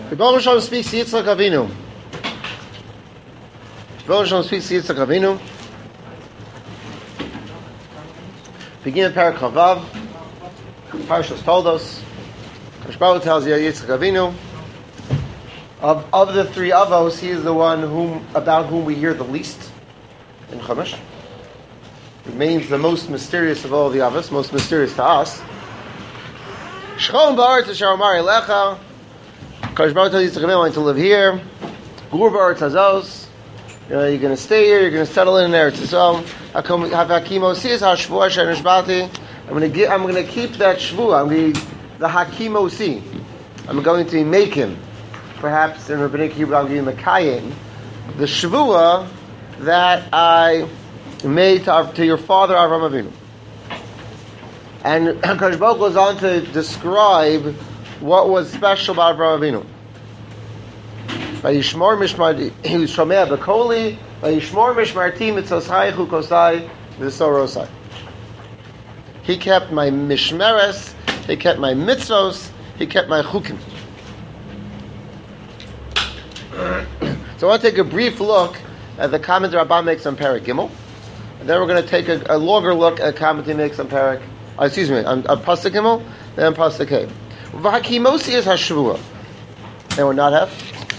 The Baruch Shalom speaks to Yitzchak Avinu. Baruch Shalom speaks to Yitzchak Avinu. Begin at Parak Chavav. Parshas told us. Kadosh Baruch Hu tells Yitzchak Avinu. Of the three Avos, he is the one about whom we hear the least in Chumash. Remains the most mysterious of all the Avos, most mysterious to us. Shchom ba'aretz asher amar elecha. Kadosh Baruch Hu tells Yitzchak Avinu, I want to live here. Gur ba'aretz hazos. You're going to stay here. You're going to settle in Eretz Yisrael. I'm going to keep that shvuah. I'm going to be the hakimosi. I'm going to make him. Perhaps in Rabbinic Hebrew, I'm going to Mekayim, the shvuah that I made to your father Avraham Avinu. And Kadosh Baruch Hu goes on to describe what was special about Avraham Avinu. Vayishmor mishmarti, he was shomea b'koli. Vayishmor mishmarti mitzosai chukosai v'sorosai. He kept my mishmeres. He kept my mitzvos. He kept my chukim. So I want to take a brief look at the comment the Rabbah makes on Parak Gimel, and then we're going to take a longer look at the comment he makes on Parak. On Pasuk Gimel, then Pasuk Hey. V'hakimosi is hashvuah. Anyone not have?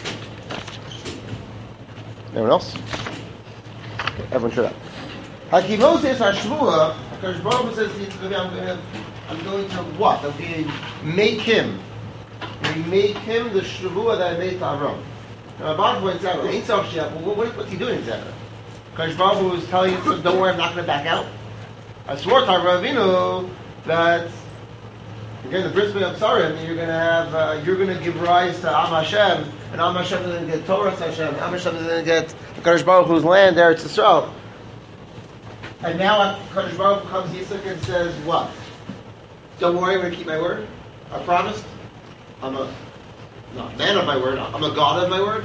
Anyone else? Okay, everyone should have. Hakimosi is hashvuah. Because Baruch Hu says, I'm going to what? I'm going to make him. We make him the shvuah that I made to Avram. Now, Baruch Hu points out, what's he doing exactly? Because Baruch Hu is telling him, don't worry, I'm not going to back out. I swore to Avraham Avinu that again the bris milah Sarim, you're going to give rise to Am Hashem, and Am Hashem is going to get Torah Hashem, Am Hashem is going to get Kadosh Baruch Hu's land, Eretz Yisrael. And now Kadosh Baruch Hu comes Yitzchak and says, what? Don't worry, I'm going to keep my word. I promised. I'm a man of my word. I'm a God of my word.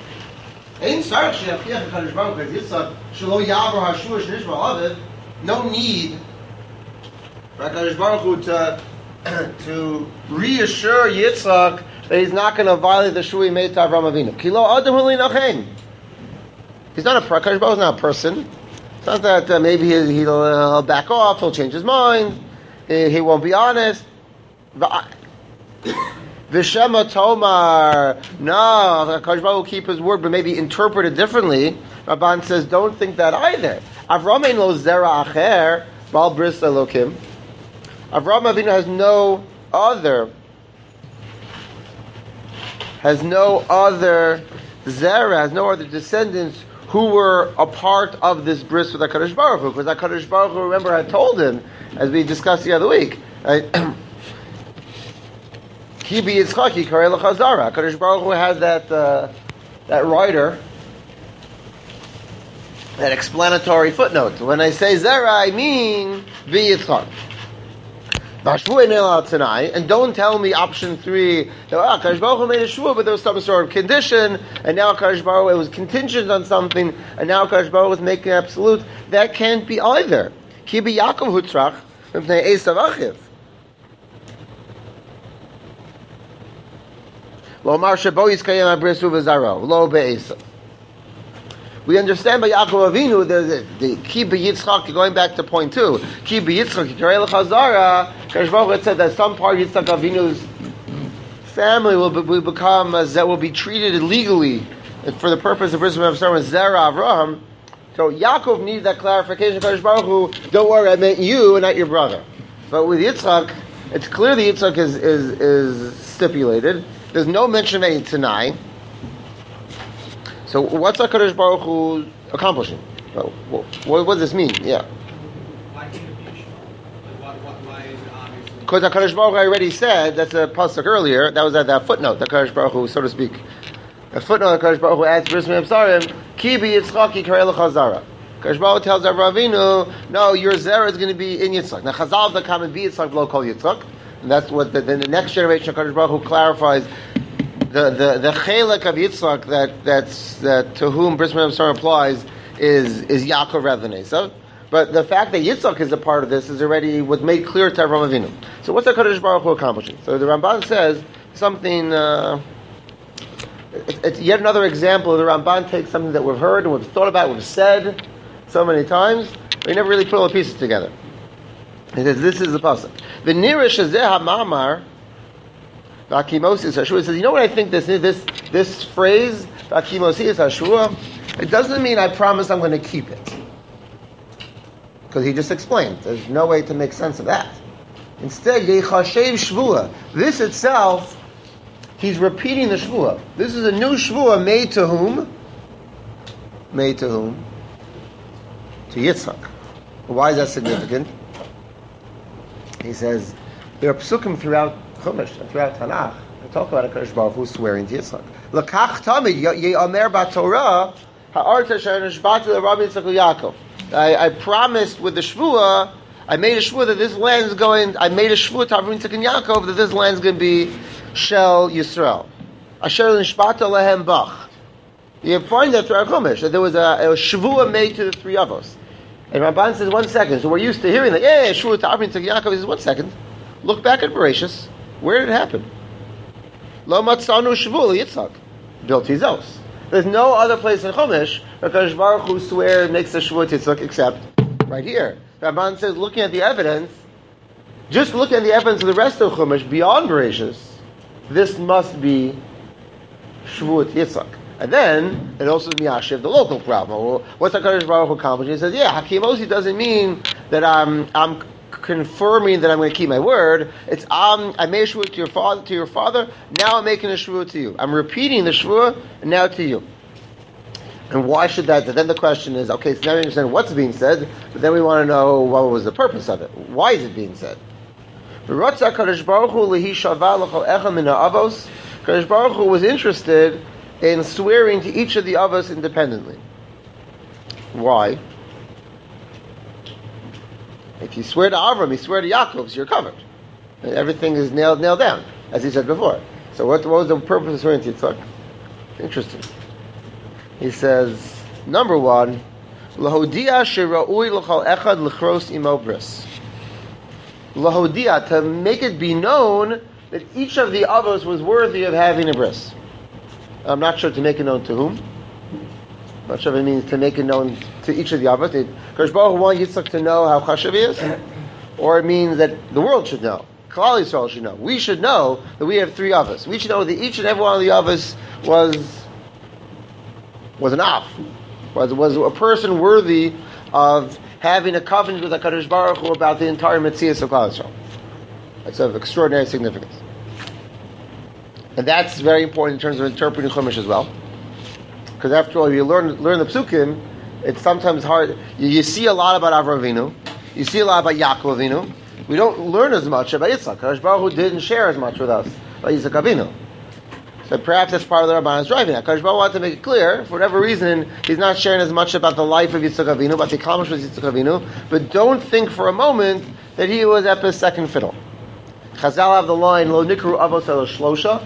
No need for Kadosh Baruch Hu to reassure Yitzchak that he's not going to violate the shvuah he made to Avraham Avinu. He's not Kadosh Baruch Hu is not a person. It's not that maybe he'll back off, he'll change his mind, he won't be honest. V'shema Tomar. No, Kadosh Baruch Hu will keep his word, but maybe interpret it differently. Rabban says, don't think that either. Avraham ein lo zera acher, bal bris elokim. Avraham Avinu has no other zera, has no other descendants who were a part of this bris with HaKadosh Baruch Hu, because HaKadosh Baruch Hu, remember, had told him, as we discussed the other week, Ki bi Yitzchaki karei l'chazara. HaKadosh Baruch Hu has that writer, that explanatory footnote. When I say zera, I mean bi Yitzchak. And don't tell me option 3 that Kadosh Baruch Hu made a shvuah, but there was some sort of condition, and now Kadosh Baruch Hu was contingent on something, and now Kadosh Baruch Hu was making absolute. That can't be either. Ki bi Yaakov hutzrach mipnei Esav achiv. Lo mar shebo yiskayem habrisu v'zaro lo be'esav. We understand by Yaakov Avinu the Ki B'Yitzchak, going back to point 2, Ki B'Yitzchak, Yikarei L'Chazara, Kadosh Baruch Hu said that some part of Yitzchak Avinu's family will become, that will be treated illegally for the purpose of Bris Milah Sarim, Zera Avraham. So Yaakov needs that clarification. Kadosh Baruch Hu, don't worry, I meant you and not your brother. But with Yitzchak, it's clear the Yitzchak is stipulated. There's no mention of any Tanai. So what's HaKadosh Baruch Hu accomplishing? What does this mean? Yeah. Why in the future? Why is it obvious? Because HaKadosh Baruch Hu already said, that's a pasuk earlier, that was at that footnote, HaKadosh Baruch Hu, so to speak. A footnote, HaKadosh Baruch Hu adds, Bris Milah Sarim, Ki B'Yitzchak Yikarei L'Chazara. HaKadosh Baruch Hu tells Avraham Avinu, no, your zera is going to be in Yitzchak. Now Chazal the comment B'Yitzchak below call Yitzchak. And that's what the next generation HaKadosh Baruch Hu clarifies. The chelek of Yitzchak that to whom Bris Milah Sarim applies is Yaakov rather than Esav. But the fact that Yitzchak is a part of this was made clear to Avraham Avinu. So what's the Kadosh Baruch Hu accomplishing? So the Ramban says something it's yet another example of the Ramban takes something that we've heard and we've thought about, we've said so many times, but he never really put all the pieces together. He says, this is the pasuk. The nearest shazeh ha'mamar v'akimosis hashua. He says, you know what I think this phrase v'akimosis hashua, it doesn't mean I promise I'm going to keep it. Because he just explained. There's no way to make sense of that. Instead, yechashev shvua. This itself, he's repeating the shvua. This is a new shvua made to whom? Made to whom? To Yitzchak. Why is that significant? He says, there are psukim throughout Chumash and throughout Tanakh that talk about HaKadosh Baruch Hu swearing to Yitzchak. L'kach tamid ye'amer b'Torah ha'arta she'nishbatu l'Rabbi Yitzchak Yaakov. I promised with the shvua, I made a shvua that this land is going, I made a shvua to Avram Yitzchak and Yaakov that this land is going to be Shel Yisrael. Asher nishbatu lehem bach. You find that throughout Chumash, that there was a shvua made to the three of us. And Ramban says, 1 second. So we're used to hearing that, shvua to Avram Yitzchak and Yaakov. He says, 1 second. Look back at Bereshis. Where did it happen? Lo matzanu shvua Yitzchak. Biltizos. There's no other place in Chumash where HaKadosh Baruch Hu swears makes a shvua to Yitzchak except right here. Ramban says, looking at the evidence, just looking at the evidence of the rest of Chumash beyond Bereshis, this must be shvua to Yitzchak. And then it also is miyashiv the local problem. Well, what's HaKadosh Baruch Hu accomplishing? He says, hakimosi doesn't mean that I'm confirming that I'm going to keep my word. It's I made a shvua to your father. Now I'm making a shvua to you. I'm repeating the shvua and now to you. And why should that? Then the question is, okay, so now we understand what's being said, but then we want to know what was the purpose of it. Why is it being said? HaKadosh Baruch Hu was interested in swearing to each of the avos independently. Why? If you swear to Avram, you swear to Yaakov, so you're covered. And everything is nailed down, as he said before. So what was the purpose of swearing to Yitzchak? Interesting. He says, number one, Lahodia shira'ui l'chal echad l'chros imo bris. Lahodia, to make it be known that each of the avos was worthy of having a bris. I'm not sure to make it known to whom. I'm not sure if it means to make it known to each of the avos. Kadosh Baruch Hu wants Yitzchak to know how chashav he is, or it means that the world should know. Klal Yisrael should know. We should know that we have three avos. We should know that each and every one of the avos was an av, was a person worthy of having a covenant with HaKadosh Baruch Hu about the entire Metzias of Klal Yisrael. That's of extraordinary significance. And that's very important in terms of interpreting Chumash as well. Because after all, if you learn the Psukim, it's sometimes hard. You see a lot about Avraham Avinu. You see a lot about Yaakov Avinu. We don't learn as much about Yitzchak. HaKadosh Baruch Hu didn't share as much with us about Yitzchak Avinu. So perhaps that's part of the Rabban's driving. HaKadosh Baruch Hu wanted to make it clear, for whatever reason, he's not sharing as much about the life of Yitzchak Avinu, about the accomplishments of Yitzchak Avinu, but don't think for a moment that he was at the second fiddle. Chazal have the line, Lo nikru avos elo shlosha.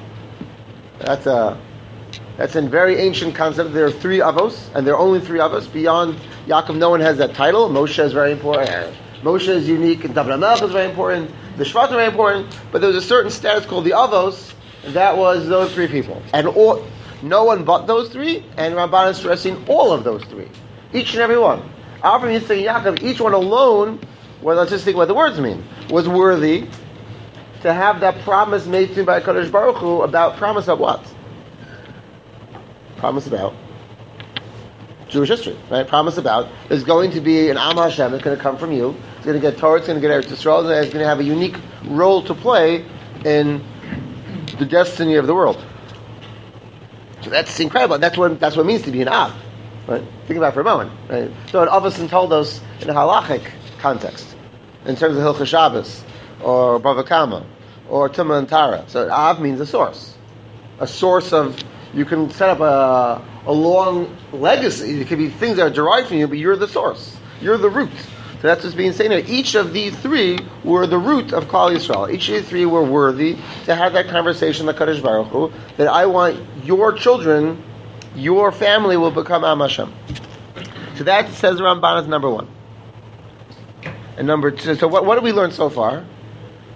That's a very ancient concept. There are three avos, and there are only three avos. Beyond Yaakov, no one has that title. Moshe is very important. Moshe is unique, and David HaMelech is very important. The Shvatim are very important, but there was a certain status called the avos, and that was those three people. And no one but those three, and Ramban is stressing all of those three. Each and every one. Avraham, Yitzchak, and Yaakov, each one alone, well, let's just think what the words mean, was worthy to have that promise made to him by HaKadosh Baruch Hu about promise of what? Promise about Jewish history, right? Promise about there's going to be an Am Hashem that's going to come from you. It's going to get Torah, it's going to get Eretz Yisrael, and it's going to have a unique role to play in the destiny of the world. So that's incredible. That's what it means to be an Av. Right? Think about it for a moment. Right? So Avos told us in a halachic context, in terms of Hilchos Shabbos, or Bava Kama, or Tumah and Tara. So Av means a source of. You can set up a long legacy. It could be things that are derived from you, but you're the source. You're the root. So that's what's being said here. Each of these three were the root of Klal Yisrael. Each of these three were worthy to have that conversation with HaKadosh Baruch Hu, that I want your children, your family will become Am Hashem. So that says Ramban is number one. And number two, so what do we learn so far?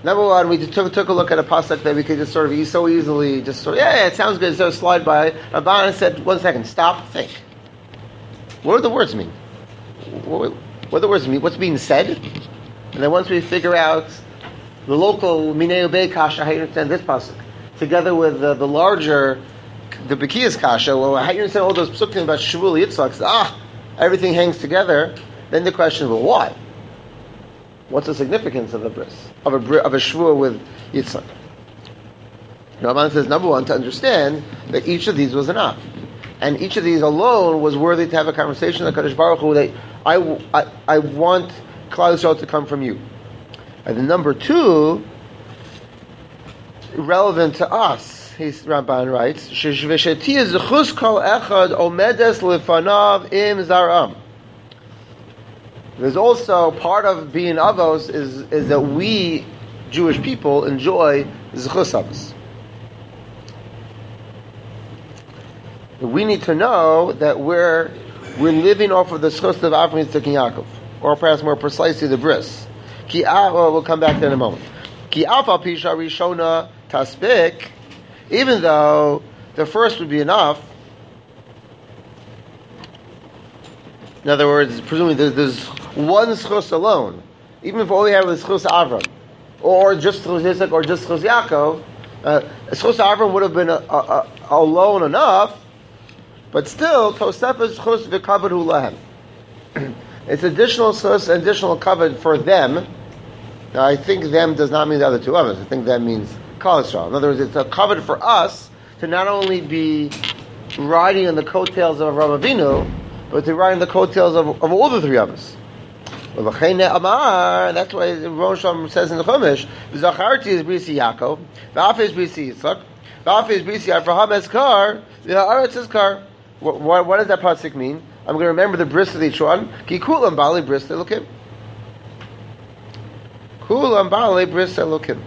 Number one, we took a look at a pasuk that we could just sort of so easily just sort of, it sounds good, so slide by. Rabbanan said, 1 second, stop, think. What do the words mean? What do the words mean? What's being said? And then once we figure out the local Minei Ubei Kasha, how you understand this pasuk, together with the larger, the Bekiyas Kasha, well, how you understand all those psukim about Shavul Yitzchak, everything hangs together, then the question is, well, why? What's the significance of a bris, of a shvua with Yitzchak? Rabbanan says, number one, to understand that each of these was enough, and each of these alone was worthy to have a conversation with Kadosh Baruch Hu that I want Klal Yisrael to come from you. And then number two, relevant to us, Rabban writes, "V'shetiyah zechus kol echad omedes lefanav im zaram." There's also part of being avos is that we Jewish people enjoy zechus avos. We need to know that we're living off of the zechus of Avraham, Yitzchak, and Yaakov, or perhaps more precisely the bris. We'll come back to that in a moment. Ki alfa pisha rishona taspik. Even though the first would be enough. In other words, presumably there's one zechus alone. Even if all we have is zechus Avram, or just zechus Yitzchak, or just zechus Yaakov, zechus Avram would have been alone enough. But still, Tosefah zechus v'kavod hu lahem. It's additional zechus, additional kavod for them. Now, I think them does not mean the other two of us. I think that means Klal Yisrael. In other words, it's a kavod for us to not only be riding on the coattails of Avraham Avinu, but to ride on the coattails of all the three of us. That's why Rosh Hashanah says in the Chumash, "V'zacharti is brisi Yaakov, v'af is brisi Yitzchak, v'af is brisi Avraham eskar, v'ha'aretz eskar." What does that pasuk mean? I'm going to remember the bris of each one. Ki kulam bali bris elokim. Kulam bali bris elokim.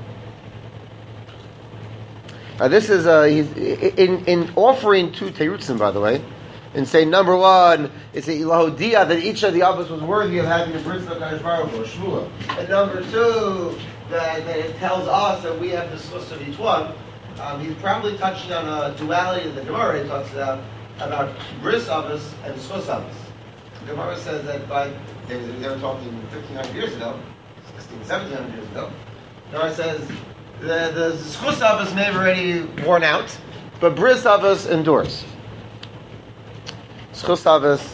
This is he's in offering two teirutzim, by the way, and saying number one, it's a ilahodia that each of the Abbas was worthy of having a bris of Kadosh Baruch Hu, shvua, and number two that it tells us that we have the zechus of each one. He's probably touching on a duality in the Gemara. He talks about bris Abbas and zechus Abbas. The Gemara says that they were talking 1,500 years ago, 1,700 years ago. The Gemara says the zechus Abbas may have already worn out, but bris Abbas endures. Zechus Abbas,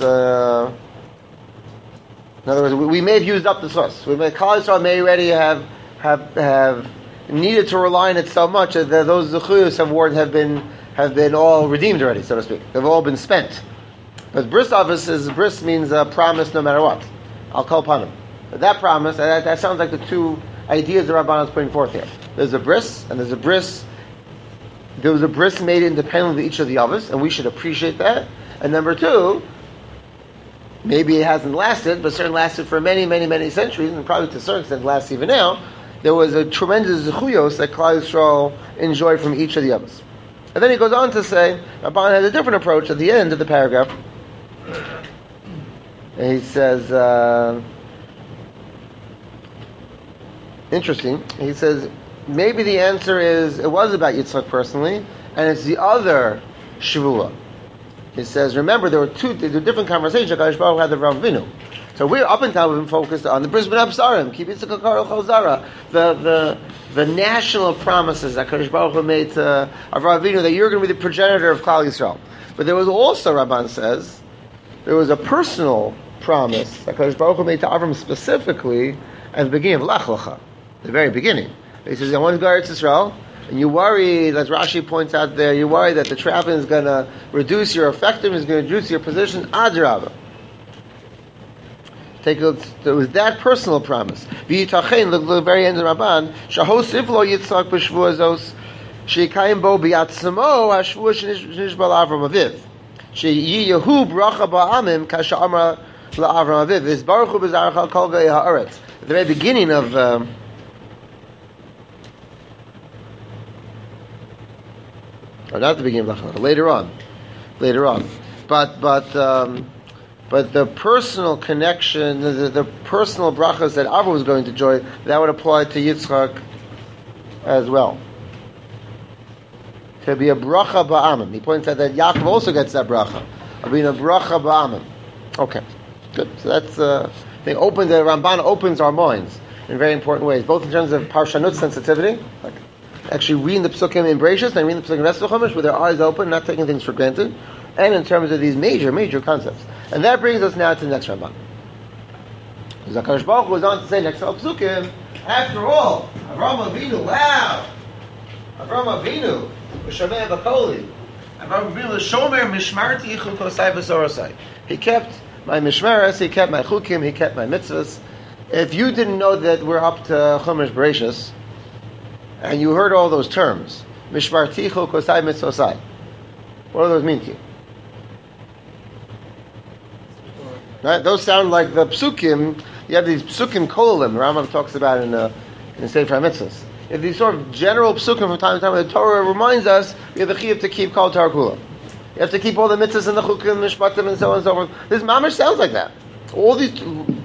in other words, we may have used up the zechus. Klal Yisrael may already have needed to rely on it so much that those zechus have been all redeemed already, so to speak. They've all been spent. But bris Abbas bris means a promise no matter what. I'll call upon him. But that promise, that sounds like the two ideas the Rabbanan is putting forth here. There's a bris, and there's a bris. There was a bris made independently of each of the others, and we should appreciate that. And number two, maybe it hasn't lasted, but certainly lasted for many, many, many centuries, and probably to a certain extent lasts even now. There was a tremendous zechuyos that Klal Yisrael enjoyed from each of the others. And then he goes on to say, Rabban has a different approach at the end of the paragraph. And he says, interesting, he says, maybe the answer is, it was about Yitzchak personally, and it's the other Shavua. He says, remember, there were different conversations Kadosh Baruch Hu had with Avraham Avinu. So we're up until we've been focused on the Bris Ben Absarim, Ki Yitzchak Hakar Chazara, the national promises that Kadosh Baruch Hu made to Avraham Avinu that you're going to be the progenitor of Klal Yisrael. But there was also, Rabban says, there was a personal promise that Kadosh Baruch Hu made to Avram specifically at the beginning of Lech Lecha, the very beginning. He says, I want to go to Eretz Yisrael, and you worry, as Rashi points out there, you worry that the traveling is going to reduce your effectiveness, is going to reduce your position. Adrabah. There was that personal promise. V'yitachein, look at the very end of Rabban, Shahos Ivlo Yitzchak b'shvua zos, she'ikayim bo b'yatzamo, ha'shvua shenishba l'Avram Aviv. She'yiyahu bracha ba'amim, kasha amra l'Avram Aviv. V'izbaruch hu b'zarach kol gei ha'aretz. At the very beginning of or not the beginning of Lach, later on. But the personal connection, the personal brachas that Avram was going to enjoy, that would apply to Yitzchak as well. To be a bracha ba'amim. He points out that Yaakov also gets that bracha of being a bracha ba'amim. Okay, good. So that's the Ramban opens our minds in very important ways, both in terms of parshanut sensitivity, like actually reading the psukim in Bereshis and reading the psukim in Rest of Chumash with their eyes open, not taking things for granted, and in terms of these major concepts. And that brings us now to the next Ramban. Zakash Baruch goes on to say next psukim. After all, Avraham Avinu, wow, Avraham Avinu, Shamei Bakoli, Avraham Avinu, Shomer Mishmarti Chukosai V'Sorosai. He kept my mishmeres, he kept my chukim, he kept my mitzvahs. If you didn't know that we're up to Chumash Bereshis, and you heard all those terms, mishmarti chukosai mitzvosai, what do those mean to you? Right? Those sound like the psukim. You have these psukim kolim, the Rambam talks about in Sefer HaMitzvahs. You have these sort of general psukim from time to time where the Torah reminds us we have the chiyuv to keep kol Torah kula. You have to keep all the mitzvahs and the chukim, mishpatim, and so on and so forth. This mamash sounds like that. All these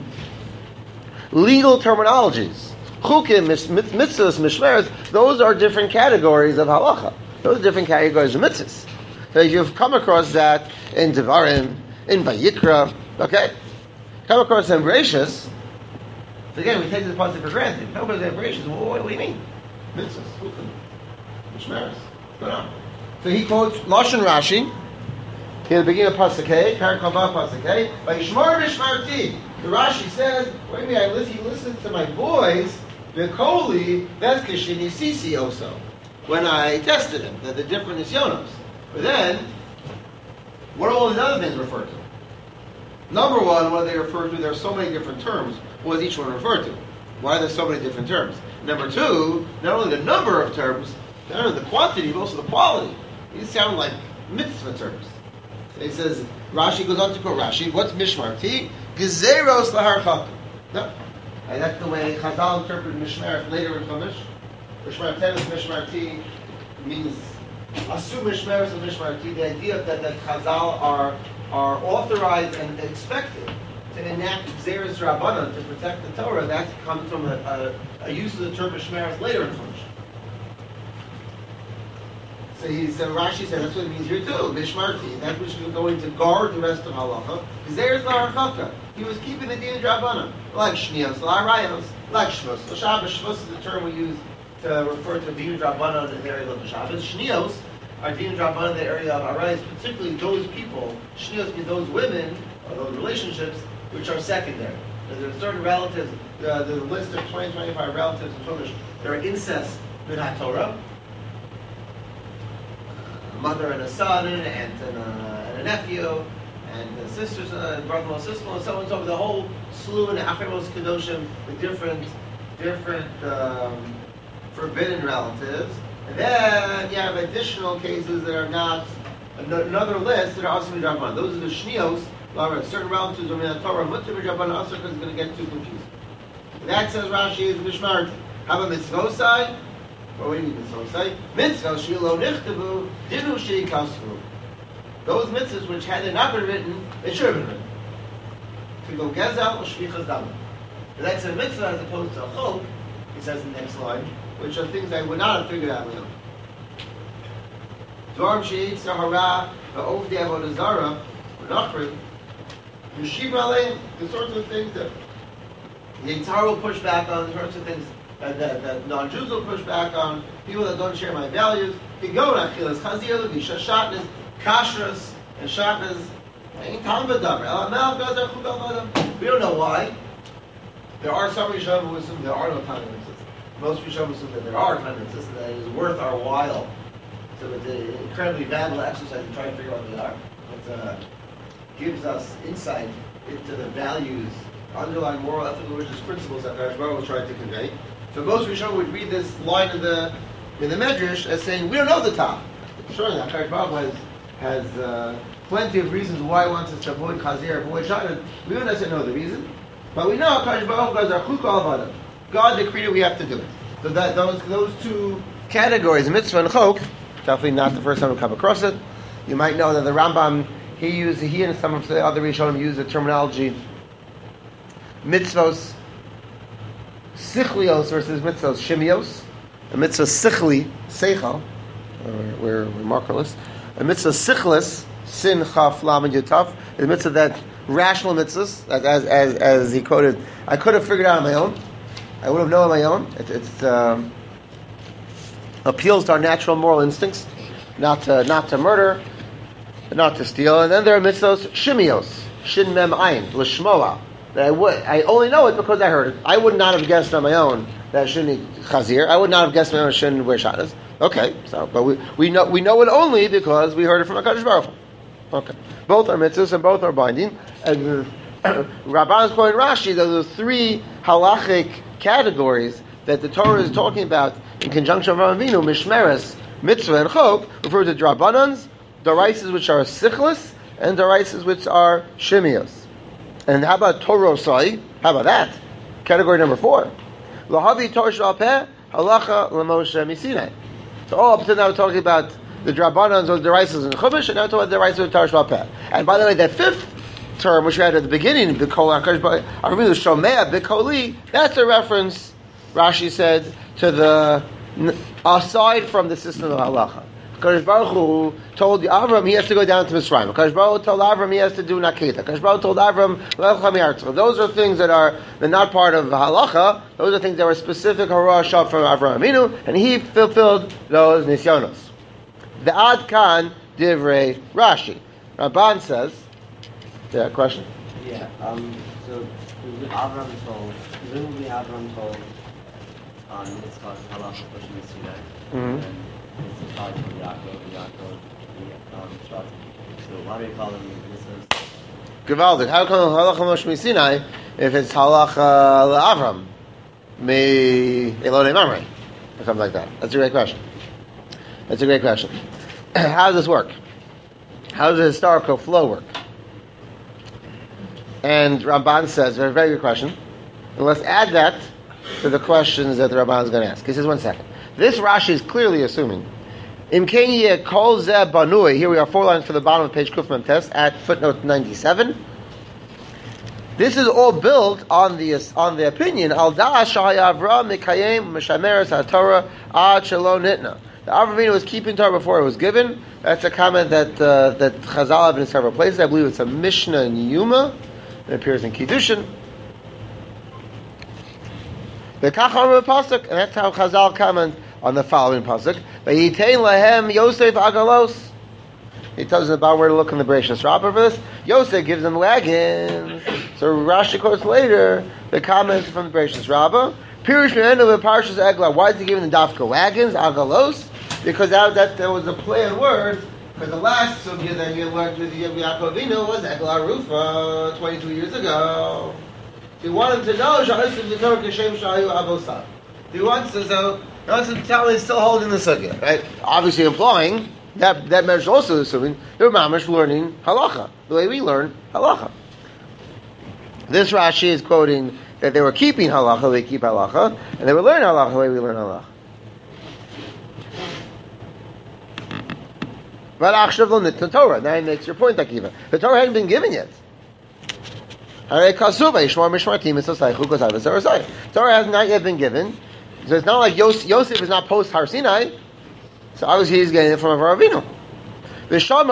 legal terminologies, chukim, mitzvahs, mishmeres, those are different categories of halacha. Those are different categories of mitzvahs. So you've come across that in Devarim, in Vayikra, okay? Come across in Bereshis. So again, we take this pasuk for granted. Come across in Bereshis. What do you mean? Mitzvahs, chukim, mishmeres. What's going on? So he quotes Lashon Rashi. Here at the beginning of Pasuk Hey, Parak Havav Pasuk Hey, Vayishmor Mishmarti. The Rashi says, wait a minute, he listened to my voice, V'koli, that's Kishini Sisi also. When I tested him, that the different Nisyonos. But then, what are all these other things referred to? Number one, what do they refer to? There are so many different terms. What does each one refer to? Why are there so many different terms? Number two, not only the number of terms, not only the quantity, but also the quality. These sound like mitzvah terms. So he says, Rashi goes on to quote Rashi, what's mishmarti? Gezeros lahar chakam. No. And that's the way Chazal interpreted mishmer later in Chumash. Mishmar tevis mishmarti means asu mishmeres and mishmarti. The idea that Chazal are authorized and expected to enact Gezeros Rabbanan to protect the Torah. That comes from a use of the term mishmeres later in Chumash. So Rashi said that's what it means here too. Mishmarti, that which was going to guard the rest of halacha. Gezeros lahar. He was keeping the din drabanan, like shnios, la'arayos, like shmos. So Shabbos, shmos is the term we use to refer to din drabanan in the area of the Shabbos. Shnios are din drabanan in the area of arayos, particularly those people. Shnios mean those women or those relationships which are secondary. There are certain relatives. There's a list of 20-25 relatives in Chumash. There are incest in HaTorah. A mother and a son, an aunt and a nephew, and sisters, brother-in-law, sister-in-law, and so on and so forth. The whole slew in the Achemos Kedoshim, the different forbidden relatives. And then you have additional cases that are not, another list that are also Midrabanan. Those are the Shnios, certain relatives are in Torah, Mutter Midrabanan, also because it's going to get too confusing. That says Rashi is Mishmarti. How about Mitzvosai? What do you mean Mitzvosai? Mitzvah Shilo Nichtavu, Dinu Sheikasvu. Those mitzvahs which had they not been written, they should have been written. To go Gezel or Shvichas Dam. That's a mitzvah as opposed to a chok, he says in the next line, which are things I would not have figured out with him. Dvarim She'it Sahara, the Ovdi Avodah Zarah, Nachrim, Yeshiva Aleim, the sorts of things that the Yitzhar will push back on, the sorts of things that non-Jews will push back on, people that don't share my values. Kigon Achilas Chazir Levisha Shatnez, Kashrus and Shatnez. We don't know why. There are some Rishonim who assume there are no time limits. Most Rishonim assume that there are time limits, and that it is worth our while. So it's an incredibly valuable exercise to try and figure out what they are. It gives us insight into the values, underlying moral, ethical, religious principles that Hakadosh Baruch Hu was trying to convey. So most Rishonim would read this line in the Medrash as saying, we don't know the time. Sure, Hakadosh Baruch Hu has plenty of reasons why he wants us to avoid Chazir, avoid Shatnez. We don't necessarily know the reason, but we know Hakadosh Baruch Hu goes Chukah Avada. God decreed it, we have to do it. So that those two categories, mitzvah and chok, definitely not the first time we come across it. You might know that the Rambam he and some of the other Rishonim use the terminology mitzvos sichlios versus mitzvos shimios. a mitzvah sichli, seichel, we're markerless, a mitzvah sichlis, sin chaf lamed yutaf, a mitzvah that rational mitzvahs, as he quoted, I could have figured out on my own. I would have known on my own. It appeals to our natural moral instincts, not to murder, not to steal. And then there are mitzvahs shimios, shin mem ayin, l'shmoa. That I only know it because I heard it. I would not have guessed on my own that I shouldn't eat chazir. I would not have guessed on my own I shouldn't wear shadas. Okay, but we know it only because we heard it from HaKadosh Baruch Hu. Okay, both are mitzvahs and both are binding. And Rabban is quoting Rashi. Those are three halachic categories that the Torah is talking about in conjunction with Avraham Avinu, mishmeres, mitzvah, and chok, refer to drabanans, daraisas which are sichlis, and daraisas which are shimios. And how about Torosai? How about that? Category number 4. Lahavi Torah Shal Peh, halacha l'Moshe misinai. So all up to now we're talking about the drabanans or the daraisas and chumash, and now we're talking about the daraisas of Torah Shal Peh. And by the way, that 5th term, which we had at the beginning, B'kol HaKadosh Avinu Shomea B'koli, that's a reference, Rashi said, to the aside from the system of halacha. HaKadosh Baruch Hu told Avram he has to go down to Mitzrayim. HaKadosh Baruch Hu told Avram he has to do Naketa. HaKadosh Baruch Hu told Avram Lech HaMi'artzcha. Those are things that are not part of halacha. Those are things that were specific Hora Shav from Avram Avinu, and he fulfilled those nisyonos. The Ad Kan Divrei Rashi. Rabban says, yeah, question? Yeah, so Avram told, presumably Avram told on Yitzchak halacha pushing Sinai, and Yitzchak told Yaakov, Shvat. So why do we call them mitzvahs? Gewaldig. How come halacha Moshe Sinai if it's halacha Avram me Elonei Mamre or something like that? That's a great question. How does this work? How does the historical flow work? And Ramban says, a very good question. And let's add that to the questions that the Ramban is going to ask. He says, 1 second. This Rashi is clearly assuming, Imkenya kol zeh banui, here we are 4 lines for the bottom of page Kuf Mem Tes, at footnote 97. This is all built on the opinion, Al da'ah shahaya Avram mikayem mishameres HaTorah ad shelo nitna. The Avraham Avinu was keeping Torah before it was given. That's a comment that Chazal have in several places. I believe it's a Mishnah in Yuma. It appears in Kiddushin. The Kachar pasuk, and that's how Chazal comment on the following pasuk. Vayitein lahem Yosef agalos. He tells us about where to look in the Bereshis Rabbah for this. Yosef gives them wagons. So Rashi quotes later the comments from the Bereshis Rabbah. Pirush me'enu v'parshas Eglah. Why is he giving the dafka wagons, agalos? Because that there was a play on words. Because the last sugya that we learned with Yaakov Avinu was Eglah Rufa 22 years ago. He wanted to know Sha'asim V'Torah Kashem Sha'ayu Abosah. He wants to tell he's still holding the sugya, right? Obviously implying that measure also assuming they're mamish learning halacha the way we learn halacha. This Rashi is quoting that they were keeping halacha the way we keep halacha, and they were learning halacha the way we learn halacha. But the Torah. Now he makes your point, Akiva. The Torah hadn't been given yet. Torah has not yet been given. So it's not like Yosef is not post Har Sinai. So obviously he's getting it from Avraham Avinu. V'sham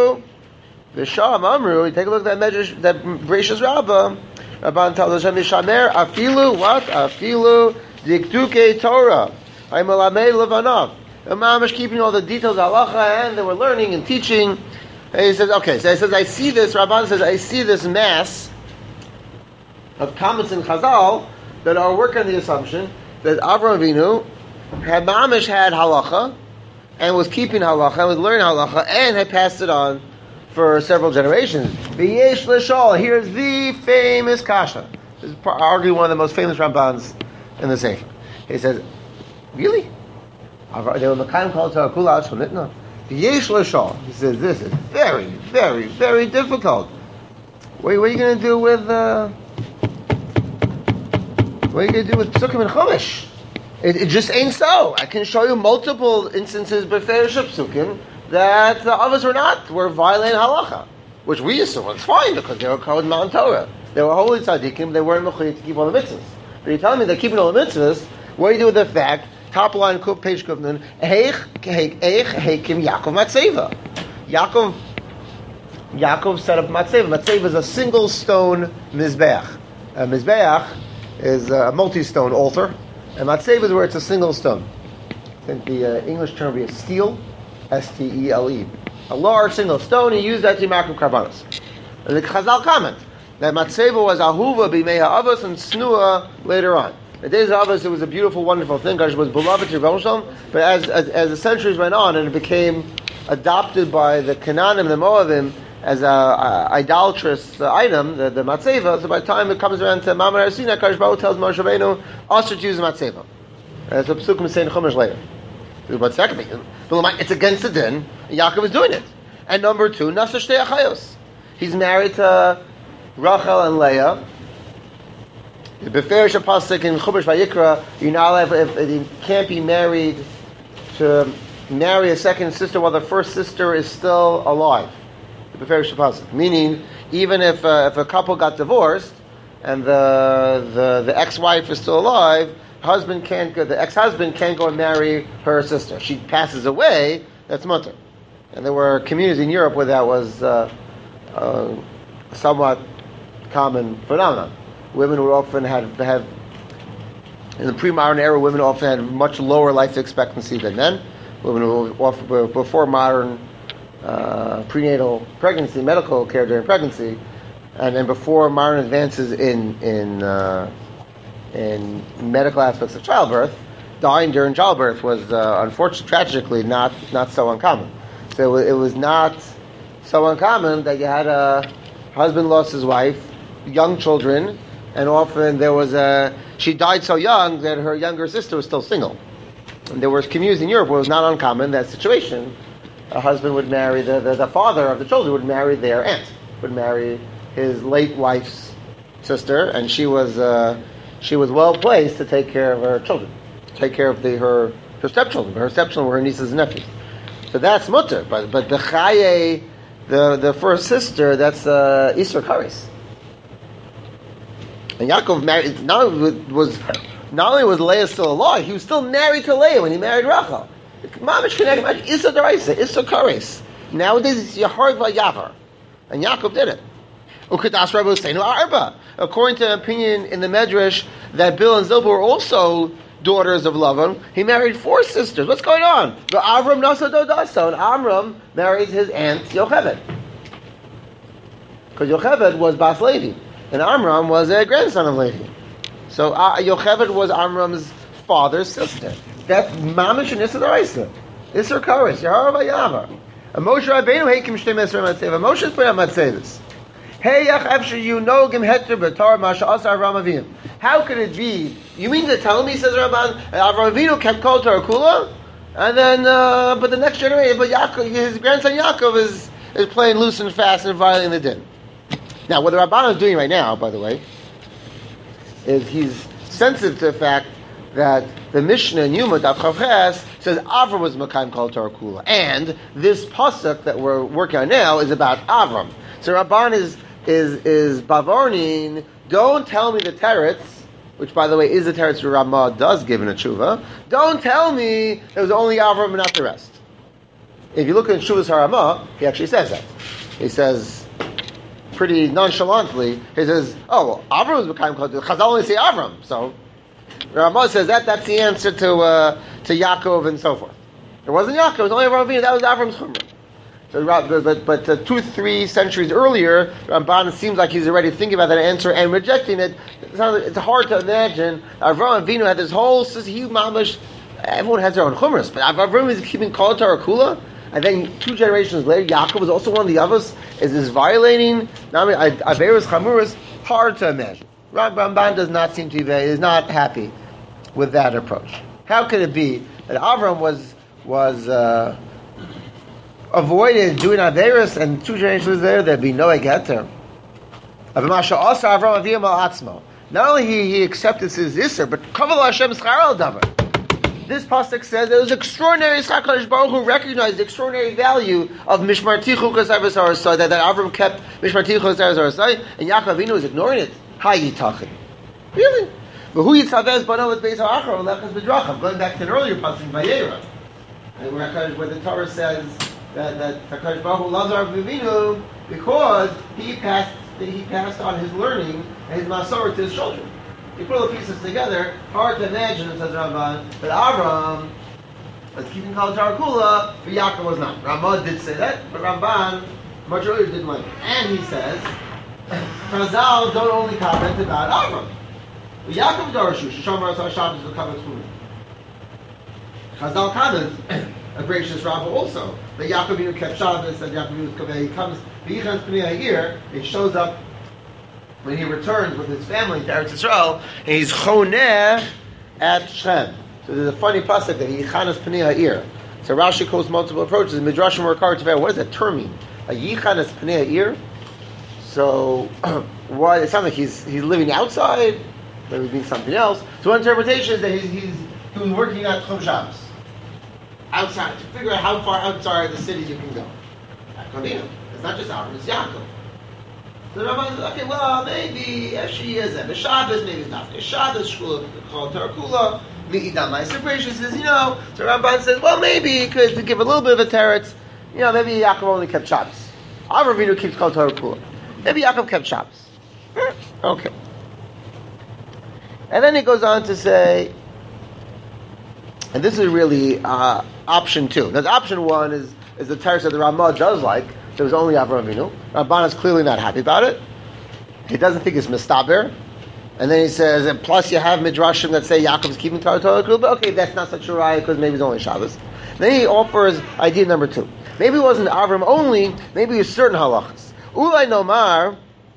Amru. You take a look at that measure, that Bereshis Rabbah. Rabban tells us, Mishamer afilu what? Afilu dikduke Torah. I'm Elamei Levanav. The Mamish keeping all the details of halacha, and they were learning and teaching. And he says, okay, so he says, I see this, Rabban says, I see this mass of comments in Chazal that are working on the assumption that Avraham Avinu had Mamish had halacha, and was keeping halacha, and was learning halacha, and had passed it on for several generations. V'yesh l'shol, here's the famous kasha. This is arguably one of the most famous Rambans in the Sefer. He says, really? They were Mekayim called to Akula Ad Shonitna. V'yesh l'shol. He says, this is very, very, very difficult. What are you going to do with Psukim and Chumash? It just ain't so. I can show you multiple instances b'ferish Psukim that the others were violating halacha, which we assume was fine because they were called Mount Torah. They were holy tzaddikim. They weren't mechuyev to keep all the mitzvahs. But you're telling me they're keeping all the mitzvahs. What do you do with the fact Top line, page Kufnan. Eich Hekim Yaakov Matseva. Yaakov set up Matseva. Matseva is a single stone mizbeach. A mizbeach is a multi-stone altar, and Matseva is where it's a single stone. I think the English term would be a stele, S-T-E-L-E. A large single stone. He used that to Makom Karbanos. And the Chazal comment that Matseva was Ahuva b'mei ha'avos and Snua later on. The days of Avos, it was a beautiful, wonderful thing. God was beloved to Rebbe Shalom, but as the centuries went on, and it became adopted by the Canaanim and the Moabim as a idolatrous item, the Matseva. So by the time it comes around to Mamar Arsina, Kadosh Baruch tells Moshe Rabbeinu, also to use the Matseva. That's what Pesukim say in Chumash later. But secondly, it's against the din. Yaakov is doing it. And number two, Nasa Shtei Achayos. He's married to Rachel and Leah. The Beferish Pasuk in Chumash Vayikra, you're not allowed, if you can't be married to marry a second sister while the first sister is still alive. The Beferish Pasuk, meaning even if a couple got divorced and the ex-wife is still alive, the ex-husband can't go and marry her sister. She passes away, that's mutter. And there were communities in Europe where that was a somewhat common phenomenon. Women would often have in the pre-modern era, women often had much lower life expectancy than men. Women were before modern prenatal pregnancy, medical care during pregnancy, and then before modern advances in medical aspects of childbirth, dying during childbirth was unfortunately, tragically, not so uncommon. So it was not so uncommon that you had a husband lost his wife, young children, and often she died so young that her younger sister was still single. And there were communities in Europe where it was not uncommon that situation. A husband would marry, the father of the children would marry their aunt, would marry his late wife's sister, and she was well placed to take care of her children, take care of her stepchildren. Her stepchildren were her nieces and nephews. So that's mutter. But the Chaye, the first sister, that's Isser Kares. And Yaakov married. Not only was Leah still alive, he was still married to Leah when he married Rachel. Mamish connected. Isser Daraisa, Isser Kares. Nowadays it's Yahar Vayavar, and Yaakov did it. Ukedas Rabbi Husseinu Arba. According to an opinion in the Medrash that Bill and Zilpah were also daughters of Lavan, he married 4 sisters. What's going on? The Avram Nasa Dodasa, and Amram married his aunt Yocheved, because Yocheved was Bas Levi, and Amram was a grandson of Levi. So Yocheved was Amram's father's sister. That's Mamish and Issa Daraisa. Issa Kares, Yahar Vayavar. And Moshe Rabbeinu Heikim Shtei Mesra Matzeva. Moshe is putting on Matzevas. How could it be? You mean to tell me, says Rabban, Avraham Avinu kept Kol Torah Kula, and then, but the next generation, but Yaakov, his grandson Yaakov is playing loose and fast and violating the din. Now, what the Rabban is doing right now, by the way, is he's sensitive to the fact that the Mishnah in Yuma Daf Chavches says Avram was Makayim Kol Torah Kula, and this pasuk that we're working on now is about Avram. So Rabban is Bavarnin. Don't tell me the teretz, which by the way is the teretz Ramah does give in a tshuva. Don't tell me it was only Avram and not the rest. If you look at Shuvas Haramah, he actually says that. He says pretty nonchalantly. He says, "Oh, Avram was Makayim Kol Torah. Chazal only say Avram." So Ramah says that's the answer to Yaakov and so forth. It wasn't Yaakov; it was only Avram. That was Avram's chumrah. So, but 2-3 centuries earlier, Ramban seems like he's already thinking about that answer and rejecting it. It's hard to imagine. Avraham Avinu had this whole huge mamash. Everyone has their own chumras, but Avraham is keeping Kol Torah Kula, and then 2 generations later, Yaakov was also one of the others. Is this violating Averos Chamuras? Hard to imagine. Ramban does not seem to be. Is not happy with that approach. How could it be that Avram was avoided doing Averis, and 2 generations later there'd be no Egeter? Not only he accepted his Isser, but Kaval Hashem Schar al Davar. This pasuk says that it was extraordinary. Kadosh Baruch Hu recognized the extraordinary value of Mishmartichu Kasavas Arasai, that Avram kept Mishmartichu Kasavas Arasai, and Yaakov Avinu was ignoring it. Hayitachin. Really? But who yitzavez bano with beis ha'achar lechas b'dracham? Going back to an earlier passage by Vayera, where the Torah says that Hakadosh Baruch Hu loves Avraham Avinu because he passed on his learning and his masorah to his children. You put all the pieces together. Hard to imagine, says Ramban, that Avraham was keeping Kol Torah Kula, but Yaakov was not. Ramah did say that, but Ramban much earlier didn't like it. And he says, Chazal don't only comment about Avraham. But Yaakov Darshu, Shomar Asar Shabbos V'Kavat Chulin. Chazal comments, a gracious Rabbah also, that Yaakov Avinu kept Shabbos, that Yaakov Avinu Kaveh, he comes, V'Yichas Pnei Ha'ir, it shows up when he returns with his family to Eretz Yisrael, and he's Choneh at Shem. So there's a funny pasuk that Yichanas Pnei Ha'ir. So Rashi calls multiple approaches. Midrashim work hard to figure out what does that term mean? A Yichanas Pnei Ha'ir? So, why? It sounds like he's living outside. Maybe it means something else. So one interpretation is that he was working at Chom Shabbos, outside, to figure out how far outside the city you can go. It's not just Aaron, it's Yaakov. So the Rabban says, okay, well, maybe she is at Shabbos, maybe it's not Shabbos, Shkula, Kol Torah Kula, Mi'idam Ma'aser Bereishis says, so Rabban says, well, maybe, because to give a little bit of a teretz, maybe Yaakov only kept Shabbos. Avraham Avinu keeps Kol Torah Kula. Maybe Yaakov kept Shabbos. Okay. And then he goes on to say, and this is really option 2. Now, option 1 is the teretz that the Ramah does like. There was only Avraham Avinu. Ramban is clearly not happy about it. He doesn't think it's mistaber. And then he says, and plus you have midrashim that say Yaakov's keeping Torah Kula, but okay, that's not such a raya because maybe it's only Shabbos. Then he offers idea number 2. Maybe it wasn't Avraham only, maybe it's certain halachas. Ulai nomar,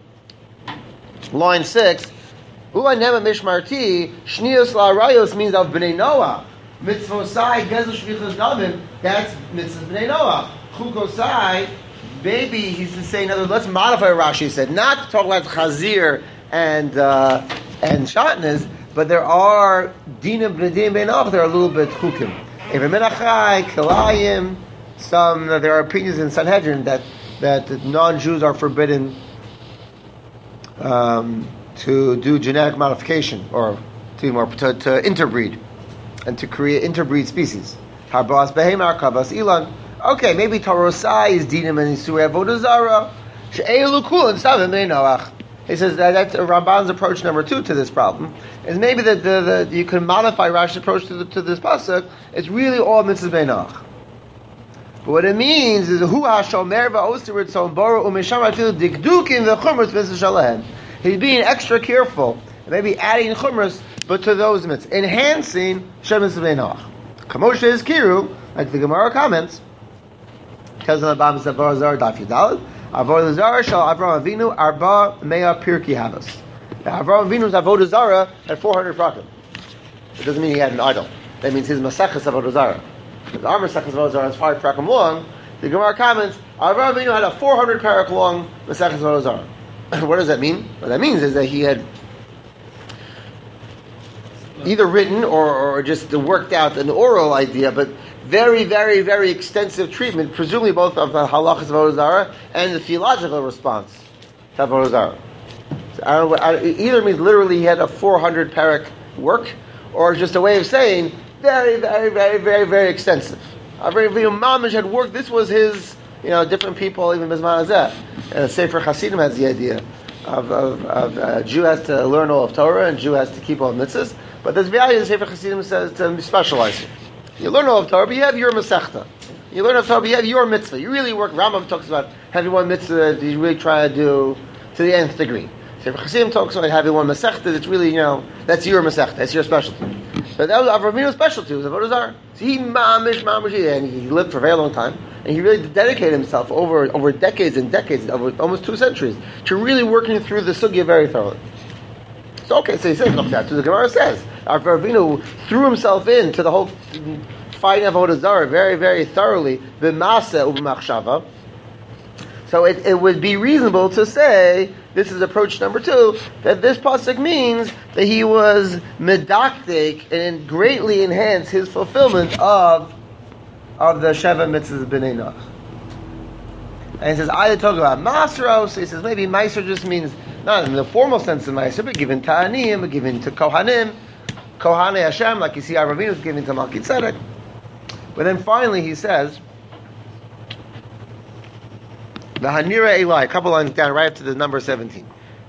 line 6, Ulai nema mishmarti, shnios la'arayos means of b'nei Noah. Mitzvosai, gezel shvichas damim, that's mitzvah b'nei Noah. Chukosai, maybe he's saying, let's modify what Rashi said, not to talk about Chazir and Shatnez, but there are Dinim B'nedim Be'nov, there are a little bit Chukim. Even Menachai, Kilayim, there are opinions in Sanhedrin that non-Jews are forbidden to do genetic modification, or to interbreed, and to create interbreed species. Harbas Behemar, Kabas Ilan. Okay, maybe Tarosai is Dinim and Isurei Avodah Zarah. She'elu Kulin Stavim B'nei Noach. He says that's Ramban's approach number 2 to this problem. Is maybe that you can modify Rashi's approach to this pasuk. It's really all mitzvahs B'nei Noach. But what it means is Hu HaShomer VaOsirit Tzon Boro UMisham Afilu Dikdukim VeChumros Mitzvah Shalahem. He's being extra careful, maybe adding chumros, but to those mitzvahs, enhancing Shem Mitzvah B'nei Noach. Kamoshe is Kiru, like the Gemara comments. Tells on the bottom of Avodah Zarah Daf Yudalad. Avodah Zarah shall Avraham Avinu Arba Mea Pirki Havas. Avraham Avinu's Avodah Zarah had 400 prakim. It doesn't mean he had an idol. That means his Maseches Avodah Zarah. Because our Maseches Avodah Zarah is 5 prakim long. The Gemara comments, Avraham Avinu had a 400 parak long Maseches Avodah Zarah. What does that mean? What that means is that he had either written or just worked out an oral idea, but very, very, very extensive treatment, presumably both of the halachas of Avodah Zarah and the theological response to Avodah Zarah. So either means literally he had a 400 parak work, or just a way of saying very, very, very, very, very extensive. Avraham Mamish had worked. This was his, different people, even Bizman Hazeh. Sefer Hasidim has the idea of a Jew has to learn all of Torah and Jew has to keep all of mitzvahs. But there's value the Sefer Hasidim says to specialize. You learn all of Torah, but you have your Masechta. You learn of Torah, but you have your mitzvah. You really work. Rambam talks about having one mitzvah that you really try to do to the nth degree. Sefer Hasidim talks about having one Masechta that's really, that's your Masechta, that's your specialty. But that was Avraham Avinu's specialty, was Avodah Zarah. So he mamish, and he lived for a very long time, and he really dedicated himself over decades and decades, over almost 2 centuries, to really working through the sugya very thoroughly. So he says, look, that's what the Gemara says. Avraham Avinu threw himself into the whole fight of Avodah Zarah very, very thoroughly, b'maseh u'b'machshava. So it would be reasonable to say, this is approach number 2, that this pasuk means that he was medaktik and greatly enhanced his fulfillment of the Sheva Mitzvahs B'nei Noach. And he says, I talk about Masros, so he says maybe Meiser just means not in the formal sense of Ma'aser, but given to Aniyim, but given to Kohanim, Kohanei Hashem, like you see Avram Avinu is given to Melchizedek. But then finally he says, the Hanira Eli, a couple lines down, right up to the number 17.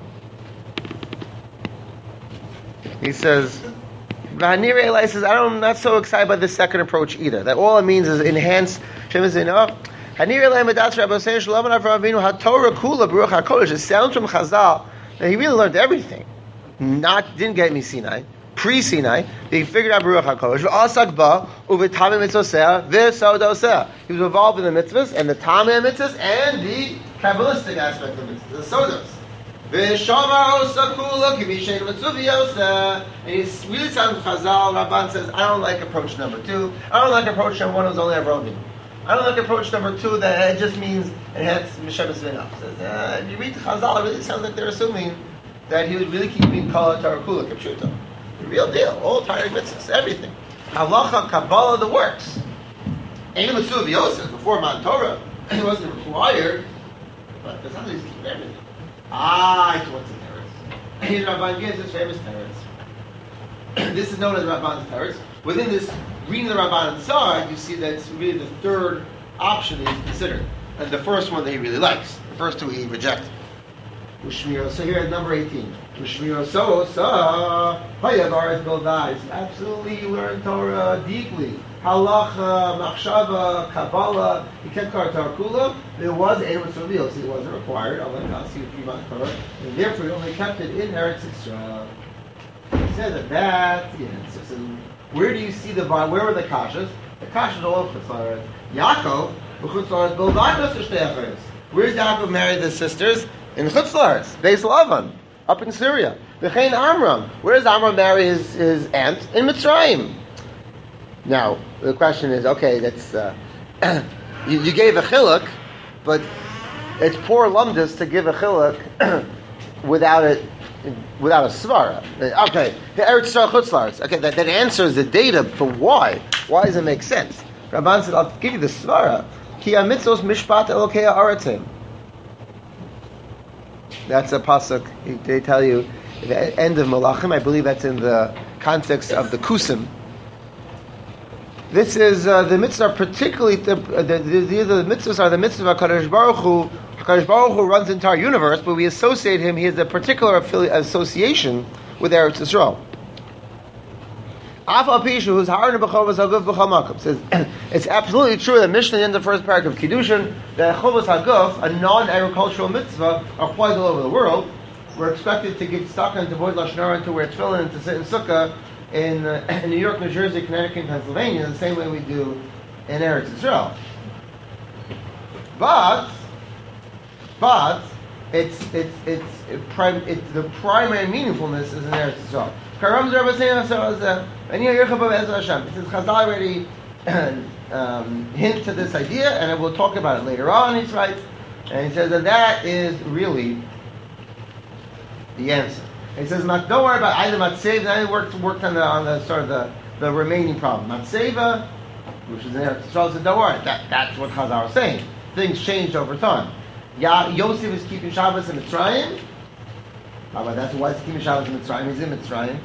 He says, the Hanira Eli says, I'm not so excited by this second approach either. That all it means is enhance Shem Zino. Hanira Eli Medatz Rabbi Hossein Shalom Avram Avinu HaTorah Kula Baruch HaKodesh. It sounds from Chazal that he really learned everything. Didn't get me Sinai. Pre-Sinai, they figured out Baruch HaKodesh. V'asak ba u'v'tamim mitzvoseh v'sodoseh. He was involved in the mitzvahs and the tamim mitzvahs and the Kabbalistic aspect of mitzvahs, the sodos. V'shamar osakula k'mishen mitzvah. And he really sounds Chazal. Rabban says, I don't like approach number 2. I don't like approach number 1 who's only Avram Avinu. I don't like approach number 2 that it just means enhance Mishem Zvinah. If you read the Chazal, it really sounds like they're assuming that he was really keeping Kol Torah Kula K'pshuto. The real deal, all Torah mitzvahs, everything. Halacha, Kabbalah, the works. Ain't Mitzvah Yosef before Mount Torah, he wasn't required, but that's how he's keeping everything. It's what's in Teretz. Here's Rabban gives his famous Teretz. This is known as Rabban's Teretz. Within this reading the Rabban inside, you see that it's really the third option that he's considered, and the first one that he really likes. The first 2 he rejected. So here at number 18. Absolutely, you learn Torah deeply. Halacha, Machshava, Kabbalah, he kept Torah Kula. There was a Mitzvah, so it wasn't required. I'll see if you want Torah. And therefore, he only kept it in Eretz Yisrael. He said that the answer. So where do you see where were the Kashas? The Kashas all over Chutz Yaakov, where's Yaakov married the sisters? In Chutz La'aretz, Beis Lavan, up in Syria. V'chein Amram. Where does Amram marry his aunt? In Mitzrayim. Now, the question is, okay, that's you gave a chiluk, but it's poor lumdus to give a chiluk without a svara. Okay, the Eretz Yisrael Chutz La'aretz. Okay, that answers the data for why. Why does it make sense? Rabban said, I'll give you the svara. Ki amitzos mishpat elokei ha'aretzim. That's a pasuk. They tell you at the end of Malachim. I believe that's in the context of the Kusim. This is the mitzvah, particularly the mitzvahs are the mitzvah of HaKadosh Baruch Hu. HaKadosh Baruch Hu runs the entire universe, but we associate him. He has a particular association with Eretz Yisrael. Says it's absolutely true that Mishnah in the first paragraph of Kiddushin that Chovos Haguf, a non-agricultural mitzvah, applies all over the world. We're expected to give tzedakah and to avoid lashon hara and to wear tefillin and to sit in sukkah in New York, New Jersey, Connecticut, and Pennsylvania the same way we do in Eretz Yisrael. But it's the primary meaningfulness is in Eretz Yisrael. Karam Rabbi says, Chazal already hint to this idea, and we'll talk about it later on. He's right, and he says that is really the answer. He says, "Don't worry about either Matseva." Now he worked on the sort of the remaining problem. Matseva, which is in there, Yisrael said, "Don't worry." That's what Chazal are saying. Things changed over time. Yosef is keeping Shabbos in Mitzrayim. That's why he's keeping Shabbos in Mitzrayim. He's in Mitzrayim.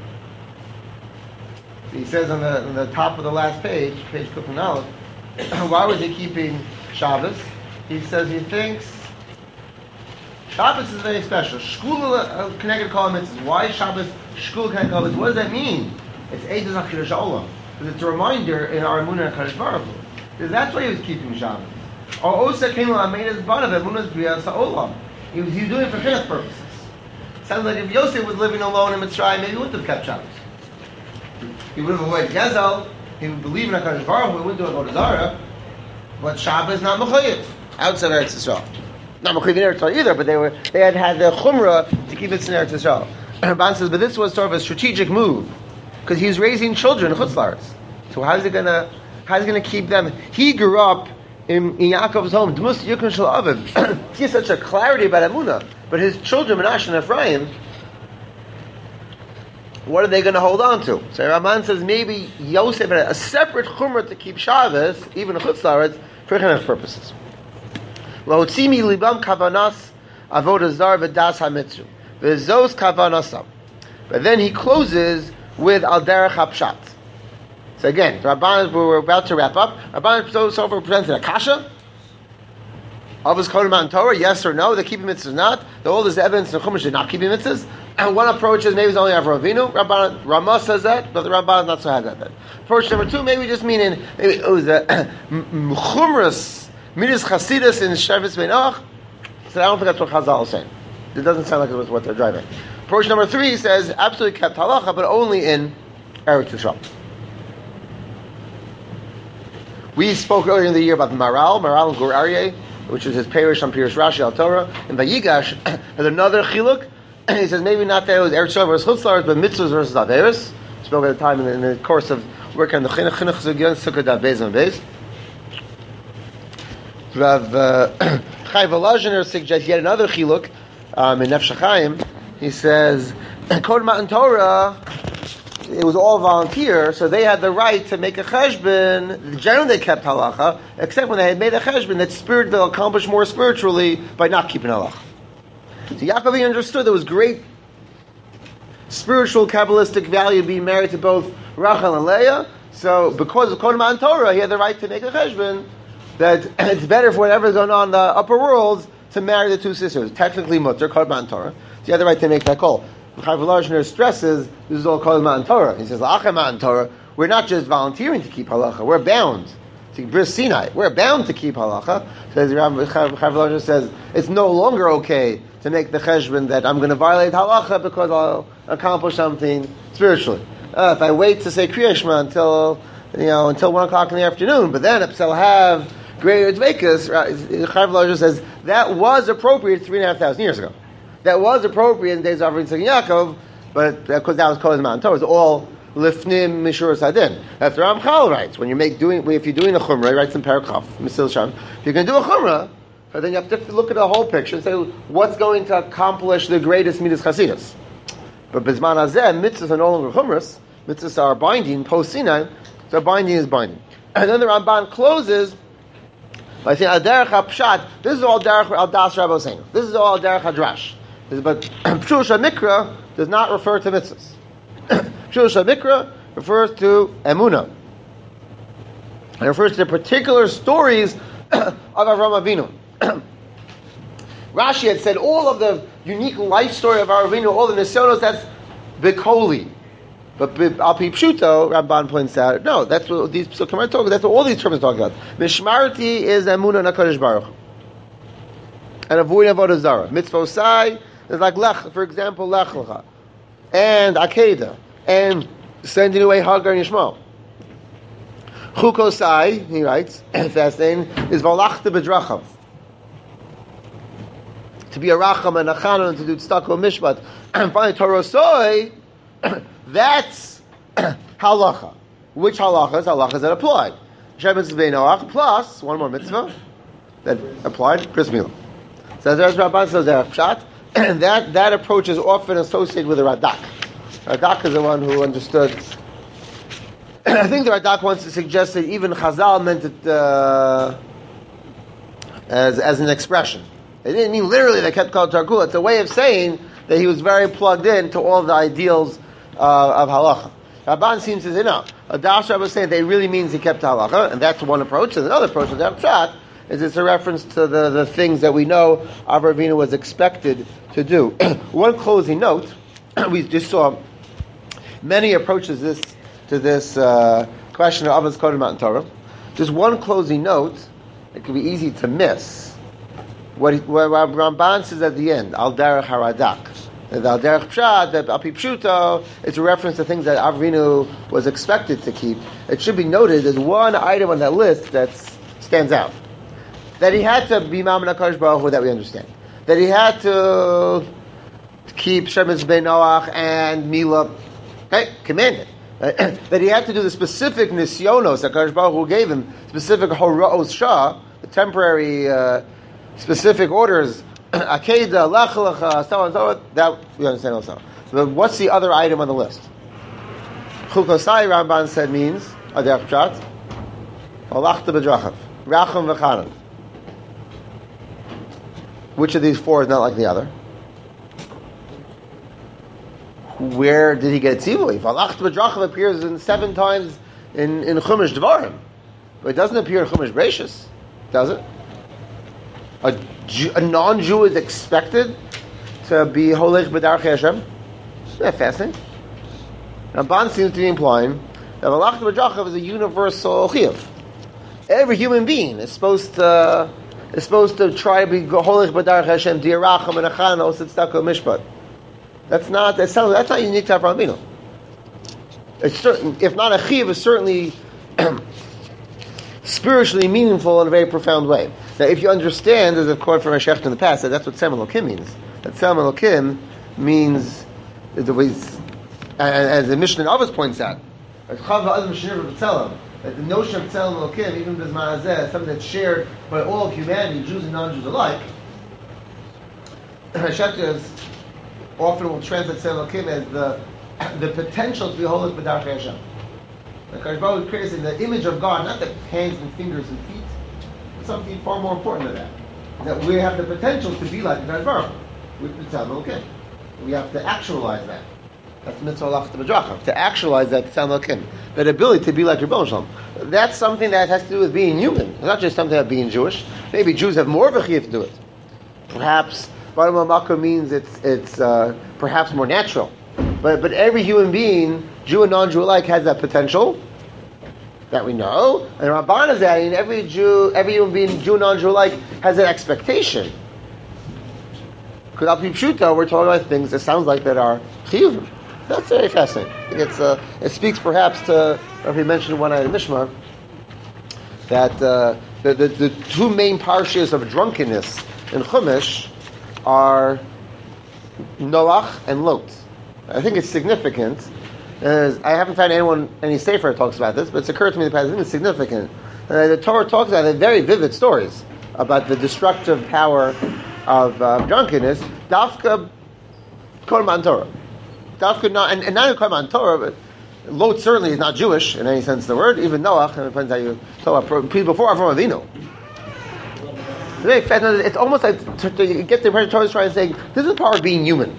He says on the top of the last page Kufin Aleph, why was he keeping Shabbos? He says he thinks Shabbos is very special. Shkula connected Kol Mitzvahs. Why Shabbos Shkula connected Kol Mitzvahs? What does that mean? It's Eidos HaChidush Olam. Because it's a reminder in our Emunah and Kadosh Baruch Hu. Because that's why he was keeping Shabbos. Or Osa came on made his banav Emunah's B'riyas HaOlam. He was doing it for chinuch purposes. Sounds like if Yosef was living alone in Mitzrayim, maybe he wouldn't have kept Shabbos. He would have avoided Gezel. He would believe in HaKadosh Baruch Hu. He wouldn't do Avodah Zarah. But Shabbos not mechayev outside Eretz Yisrael. Not mechayev in Eretz Yisrael either. But they had the chumrah to keep it in Eretz Yisrael. Ramban says, but this was sort of a strategic move because he was raising children in Chutz La'aretz. So how's he gonna keep them? He grew up in Yaakov's home. Dmus Yukon Shel Aviv. He has such a clarity about Emunah. But his children, Menashe and Ephraim, what are they going to hold on to? So Ramban says maybe Yosef had a separate chumrah to keep Shabbos, even in Chutz La'aretz, for chinuch purposes. Lohotzimi libam kavanas avodah zar v'das hamitzvah v'zos kavanasam. But then he closes with al derech hapshat. So again, we're about to wrap up. Rabban so far presented a kasha. Avos Kohen Matan Torah, yes or no? They keep mitzvahs, not. The oldest evidence in the Chumash did not keep mitzvahs. And one approach is maybe it's only Avraham Avinu. Ramah says that, but the Ramban is not so had that. Approach number two, maybe just meaning maybe it was a chumras midas chasidus in Shevis Beinoach. So I don't think that's what Chazal is saying. It doesn't sound like it was what they're driving. Approach number three says absolutely kept halacha, but only in Eretz Yisrael. We spoke earlier in the year about the Maral Gur Aryeh, which is his parish on Pirush Rashi al Torah. And Vayigash has another chiluk. He says maybe not that it was Eretz Yisrael versus Chutzlars, but mitzvahs versus averos. Spoke at the time in the course of working on the chinuch zugyon sukkah dav beis and beis. Rav Chai Volozhiner suggests yet another chiluk in Nefesh HaChaim. He says Kohen Matan Torah, it was all volunteer, so they had the right to make a cheshbon. Generally, they kept halacha, except when they had made a cheshbon that they'll accomplish more spiritually by not keeping halacha. So Yaakov understood there was great spiritual Kabbalistic value being married to both Rachel and Leah. So because of Kohen Matan Torah, he had the right to make a cheshbon that it's better for whatever's going on in the upper world to marry the two sisters. Technically, mutter Kohen Matan Torah. So he had the right to make that call. Chaim Volozhiner stresses this is all called Matan Torah. He says, L'achem Matan Torah, we're not just volunteering to keep halacha, we're bound to Bris Sinai. We're bound to keep halacha. Chaim Volozhiner says, it's no longer okay to make the cheshbon that I'm going to violate halacha because I'll accomplish something spiritually. If I wait to say Kriya Shema until 1 o'clock in the afternoon, but then if I'll have greater dveikus, Chaim Volozhiner says, that was appropriate 3,500 years ago. That was appropriate in the days of Avram Yitzchak Yaakov, but because that was Kohen Matan Torah, it was all lifnim mishur sadin. That's the Ramchal writes. If you're doing a chumrah, he writes in Parakhaf, Mesil Sham. If you're going to do a chumrah, then you have to look at the whole picture and say what's going to accomplish the greatest midas chasidus. But Bizman Hazeh, mitzvahs are no longer chumras. Mitzvahs are binding post Sinai, so binding is binding. And then the Ramban closes by saying al derech hapshat. This is all derech al das Rabbi Hossein. This is all derech hadrash. But Pshush HaMikra does not refer to mitzvahs. Pshush HaMikra refers to emunah. It refers to the particular stories of Avraham Avinu. Rashi had said all of the unique life story of Avraham Avinu, all the nisyonos, that's Bikoli. But Al Pi Pshuto, Ramban points out, no, that's what these psukim are talking. That's what all these terms are talking about. Mishmarti is emunah nakadosh baruch, and avoiding avodah zara. Mitzvosai is like Lech, for example, Lech Lecha, and Akedah, and sending away Hagar and Yishmael. Chukosai, he writes, fasting, is Valachta B'drachav. To be a Racham and a Chanan, and to do Tzedakah and Mishpat. And finally, Torosoi, that's Halacha. Which halachas? Halachas that applied. Shemitz Beinoach, plus one more mitzvah that applied, Bris Milah. So as Rabban says there, Pshat, and that approach is often associated with the Radak. Radak is the one who understood. I think the Radak wants to suggest that even Chazal meant it as an expression. They didn't mean literally they kept called Tarkula. It's a way of saying that he was very plugged in to all the ideals of halacha. Rabban seems to say no. Adash Rabba was saying that it really means he kept halacha, and that's one approach. And another approach, the Pshat, is it's a reference to the things that we know Avraham Avinu was expected to do. One closing note, we just saw many approaches to this question of Avos Kohen Matan Torah. Just one closing note, it could be easy to miss. What Ramban says at the end, Al Derech Haradak. The Al Derech Pshat, the Al Pi Pshuto, it's a reference to things that Avraham Avinu was expected to keep. It should be noted there's one item on that list that stands out. That he had to be Mammon HaKadosh Baruch Hu, that we understand. That he had to keep Shemitz Beinoach and Milah, commanded. That he had to do the specific nisyonos that HaKadosh Baruch Hu gave him, specific hora'os shah, the temporary specific orders, Akedah, Lech Lecha, so on and so on, that we understand also. So what's the other item on the list? Chukosai, Ramban said, means, Adech Pshat, Alachta B'drachav, Racham V'chanan. Which of these four is not like the other? Where did he get tzivui? V'alachta b'drachav appears in 7 times in Chumash Devarim, but it doesn't appear in Chumash Bereishis, does it? A non-Jew is expected to be holech b'darchei Hashem. Isn't that fascinating? Ramban seems to be implying that v'alachta b'drachav is a universal chiyuv. Every human being is supposed to try to be holech b'darchei Hashem, di'aracham and achana osit tzedakah mishpat. That's not unique to Avraham Avinu. It's certain, if not a chiyuv, it's certainly spiritually meaningful in a very profound way. Now, if you understand, as I've quoted from Hashech in the past, that that's what Tzelem Elokim means. That Tzelem Elokim means the ways, as the Mishnah in Avos points out, that the notion of Tzelem Elokim, even B'zman Hazeh, is something that's shared by all of humanity, Jews and non-Jews alike. Hashech often will translate Tzelem Elokim as the potential to be holech b'darchei Hashem. The Kadosh Baruch Hu creates in the image of God, not the hands and fingers and feet, but something far more important than that. That we have the potential to be like the Kadosh Baruch Hu with the Tzelem Elokim. We have to actualize that. That's mitzvah lachta b'drachav. To actualize that Tzelem Elokim, that ability to be like Rebbeinu Shalom. That's something that has to do with being human. It's not just something about being Jewish. Maybe Jews have more of a chiyuv to do it. Perhaps Baruch Makom means it's perhaps more natural. But every human being, Jew and non-Jew alike, has that potential that we know. And Ramban is adding every human being, Jew and non-Jew alike, has an expectation. Because al pi pshuto, we're talking about things that sounds like that are chiyuvim. That's very fascinating. I think it speaks perhaps to, if we mentioned one night in Mishmar, that the 2 main parshas of drunkenness in Chumash are Noach and Lot. I think it's significant. I haven't found any sefer that talks about this, but it's occurred to me in the past. I think it's significant. The Torah talks about it, very vivid stories about the destructive power of drunkenness. Dafka Korban Torah. Dafka not, and not Korban Torah, but Lot certainly is not Jewish in any sense of the word. Even Noach, and it depends how you talk about before Avraham Avinu. It's almost like to get the impression Torah is trying to say this is part of being human.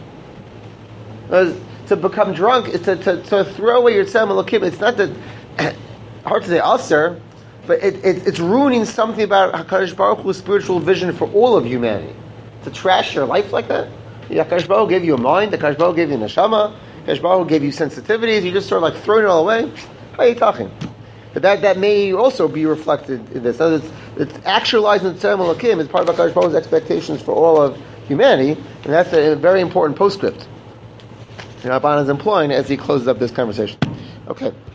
To become drunk is to throw away your Tzelem Elokim. It's not that hard to say aser, but it's ruining something about HaKadosh Baruch Hu's spiritual vision for all of humanity. To trash your life like that. HaKadosh Baruch Hu gave you a mind. HaKadosh Baruch Hu gave you a neshama. HaKadosh Baruch Hu gave you sensitivities. You just sort of like throwing it all away. How are you talking? But that may also be reflected in this. So it's actualizing the Tzelem Elokim is part of HaKadosh Baruch Hu's expectations for all of humanity, and that's a very important postscript Rabban is employing as he closes up this conversation. Okay.